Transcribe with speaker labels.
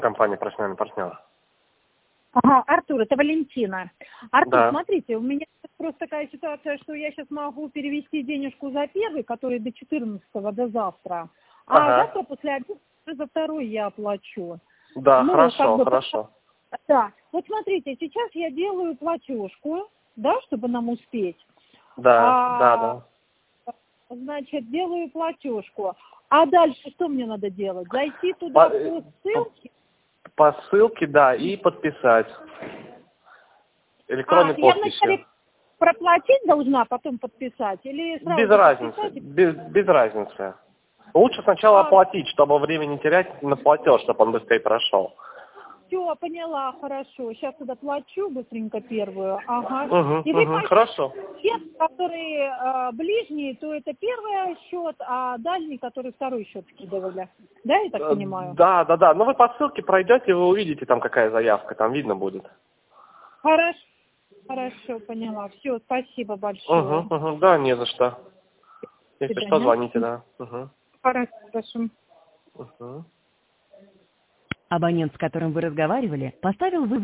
Speaker 1: Компания «Профессиональный партнер».
Speaker 2: Ага, Артур, это Валентина. Артур,
Speaker 1: Да.
Speaker 2: смотрите, у меня просто такая ситуация, что я сейчас могу перевести денежку за первый, который до 14-го, до завтра, а
Speaker 1: Ага.
Speaker 2: завтра после обеда за второй я оплачу.
Speaker 1: Да,
Speaker 2: Ну,
Speaker 1: хорошо,
Speaker 2: как бы,
Speaker 1: хорошо.
Speaker 2: да. Вот смотрите, сейчас я делаю платежку, да, чтобы нам успеть.
Speaker 1: Да.
Speaker 2: Значит, делаю платежку. А дальше что мне надо делать? Зайти туда
Speaker 1: По,
Speaker 2: по ссылке?
Speaker 1: по ссылке, да, и подписать. Электронной
Speaker 2: Я
Speaker 1: подписью.
Speaker 2: вначале проплатить должна, потом подписать? Или сразу
Speaker 1: Без
Speaker 2: же
Speaker 1: разницы,
Speaker 2: подписать?
Speaker 1: без разницы. Лучше сначала оплатить, чтобы время не терять на платеж, чтобы он быстрее прошел.
Speaker 2: Все, поняла, хорошо. Сейчас туда плачу быстренько первую. Ага. И вы
Speaker 1: Хорошо.
Speaker 2: те, которые ближние, то это первый счет, а дальний, который второй счет скидывали. Да, я так понимаю?
Speaker 1: Да. Ну вы по ссылке пройдете, вы увидите там какая заявка, там видно будет.
Speaker 2: Хорошо, поняла. Все, спасибо большое.
Speaker 1: Да, не за что.
Speaker 2: До
Speaker 1: Если что,
Speaker 2: свидания.
Speaker 1: звоните, да.
Speaker 2: Хорошо.
Speaker 3: Абонент, с которым вы разговаривали, поставил вызов.